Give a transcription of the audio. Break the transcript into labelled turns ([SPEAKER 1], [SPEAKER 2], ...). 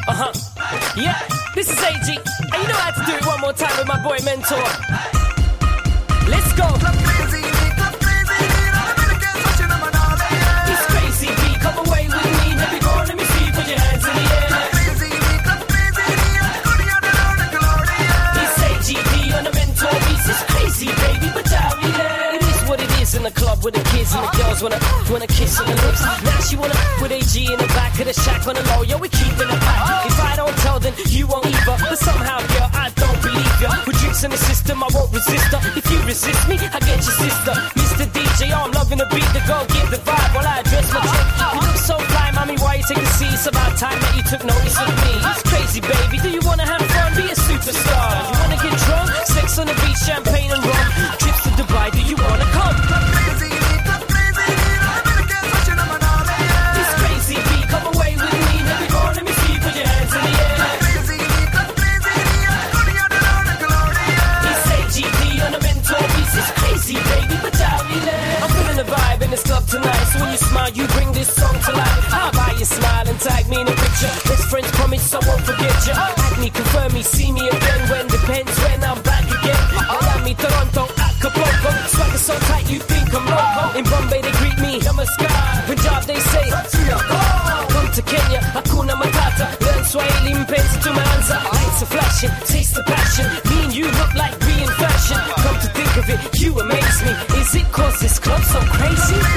[SPEAKER 1] Yeah, this is AG. And you know how to do it one more time with my boy Mentor. Let's go. It's crazy, B. Come away with me. Let me go, let me see. Put your hands in the air. It's AGB on the Mentor beats. It's crazy, baby, but it is what it is in the club with the kids and the girls wanna kiss on the lips. Now she wanna put AG in the back of the shack on the low. Yo, we keeping it back. If I don't tell, then you won't either. But somehow, girl, I don't believe ya. With drinks in the system, I won't resist her. If you resist me, I get your sister. Mr. DJ, I'm loving the beat. The girl give the vibe while I address my check. You look so fly, mommy, why you take a seat? It's about time that you took notice of me. It's crazy, baby. Do you wanna have fun? Be a superstar. You wanna get drunk? Sex on the beach, champagne and rum. Trips to Dubai, do you wanna come? It's crazy, B. Come away with me. Let me go, let me see. Put your hands in the air. It's AGD on the Mentor beats. It's crazy, baby, but I'm feeling the vibe in this club tonight. So when you smile, you bring this song to life. How about you smile and tag me in a picture? Best friends promise I won't forget you. Add me, confirm me, see me again. When depends when I'm back again. Miami, Toronto, Acapulco. Swagger so tight you think I'm loco. In Bombay they greet me, Namaskar. Punjab they say, come to Kenya, Hakuna Matata. Learn Swahili, Mpenzi Tumeanza. Lights are flashing, taste the passion. Me and you look like we in fashion. Come to think of it, you amaze me. Is it cause this club's so crazy?